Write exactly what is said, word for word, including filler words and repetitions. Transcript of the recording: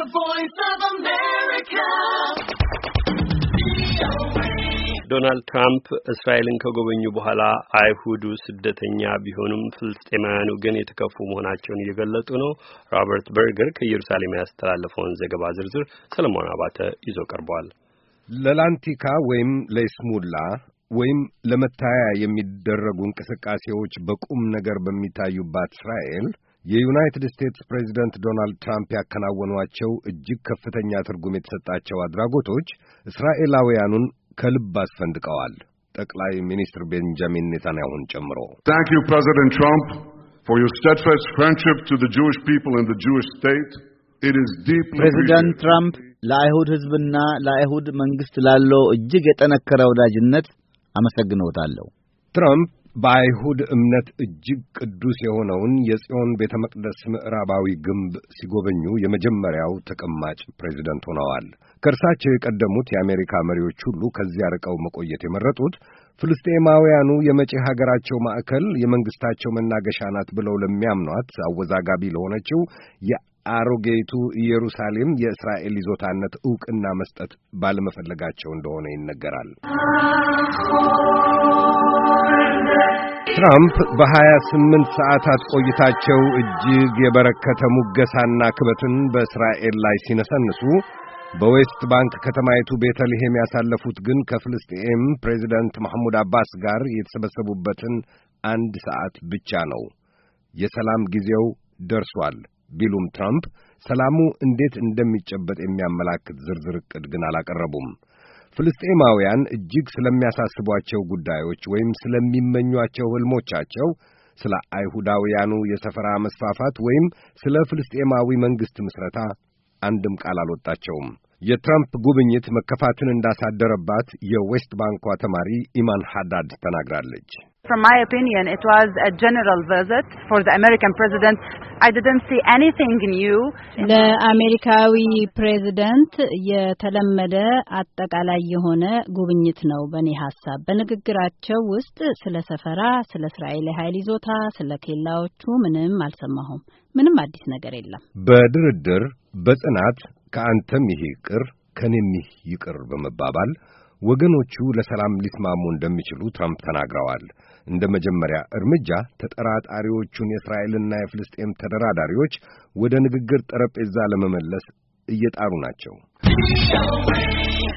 voice of America. ዶናልድ ትራምፕ እስራኤልን ከጎበኙ በኋላ አይሁዱ ስደተኛ ቢሆኑም ፍልስጤማውያኑ ግን የተከፉ መሆናቸውን እየገለጡ ነው። ሮበርት በርገር ከኢየሩሳሌም ያስተላለፈውን ዘገባ ዝርዝር ሰለሞን አባተ ይዞ ቀርቧል። ለላንቲካ ወይም ለይስሙላ ወይም ለመታያ የሚደረጉ እንቅስቃሴዎች በቁም ነገር በሚታዩባት እስራኤል የዩናይትድ ስቴትስ ፕሬዚደንት ዶናልድ ትራምፕ ያከናወኗቸው እጅግ ከፍተኛ ትርጉም የተሰጣቸው አድራጎቶች እስራኤላውያኑን ከልብ አስፈንድቀዋል። ጠቅላይ ሚኒስትር ቤንጃሚን ኔታንያሁን ጨምሮ Thank you President Trump for your steadfast friendship to the Jewish people and the Jewish state. It is deeply ፕሬዚዳንት ትራምፕ ለአይሁድ ሕዝብና ለአይሁድ መንግስት ላለው እጅግ የጠነከረ ወዳጅነት አመሰግነውታለሁ። ትራምፕ በአይሁድ እምነት እጅግ ቅዱስ የሆነውን የጽዮን ቤተ መቅደስ ምዕራባዊ ግንብ ሲጎበኙ የመጀመሪያው ተቀማጭ ፕሬዚደንት ሆነዋል። ከእርሳቸው የቀደሙት የአሜሪካ መሪዎች ሁሉ ከዚያ ርቀው መቆየት የመረጡት ፍልስጤማውያኑ የመጪ ሀገራቸው ማዕከል የመንግስታቸው መናገሻ ናት ብለው ለሚያምኗት አወዛጋቢ ለሆነችው የአሮጌይቱ ኢየሩሳሌም የእስራኤል ይዞታነት ዕውቅና መስጠት ባለመፈለጋቸው እንደሆነ ይነገራል። ትራምፕ በሀያ ስምንት ሰዓታት ቆይታቸው እጅግ የበረከተ ሙገሳና ክበትን በእስራኤል ላይ ሲነሰንሱ በዌስት ባንክ ከተማይቱ ቤተልሔም ያሳለፉት ግን ከፍልስጤም ፕሬዚደንት መሐሙድ አባስ ጋር የተሰበሰቡበትን አንድ ሰዓት ብቻ ነው። የሰላም ጊዜው ደርሷል ቢሉም ትራምፕ ሰላሙ እንዴት እንደሚጨበጥ የሚያመላክት ዝርዝር ዕቅድ ግን አላቀረቡም። ፍልስጤማውያን እጅግ ስለሚያሳስቧቸው ጉዳዮች ወይም ስለሚመኟቸው ህልሞቻቸው፣ ስለ አይሁዳውያኑ የሰፈራ መስፋፋት ወይም ስለ ፍልስጤማዊ መንግስት ምስረታ አንድም ቃል አልወጣቸውም። የትራምፕ ጉብኝት መከፋትን እንዳሳደረባት የዌስት ባንኳ ተማሪ ኢማን ሐዳድ ተናግራለች። From my opinion, it was a general visit for the American president. I didn't see anything new. ለአሜሪካዊ ፕሬዝዳንት የተለመደ አጠቃላይ የሆነ ጉብኝት ነው በእኔ ሐሳብ። በንግግራቸው ውስጥ ስለ ሰፈራ፣ ስለ እስራኤል ኃይል ይዞታ፣ ስለ ኬላዎቹ ምንም አልሰማሁም። ምንም አዲስ ነገር የለም። በድርድር በጽናት ከአንተም ይሄ ይቅር ከኔም ይህ ይቅር በመባባል ወገኖቹ ለሰላም ሊስማሙ እንደሚችሉ ትራምፕ ተናግረዋል። እንደ መጀመሪያ እርምጃ ተጠራጣሪዎቹን የእስራኤልና የፍልስጤም ተደራዳሪዎች ወደ ንግግር ጠረጴዛ ለመመለስ እየጣሩ ናቸው።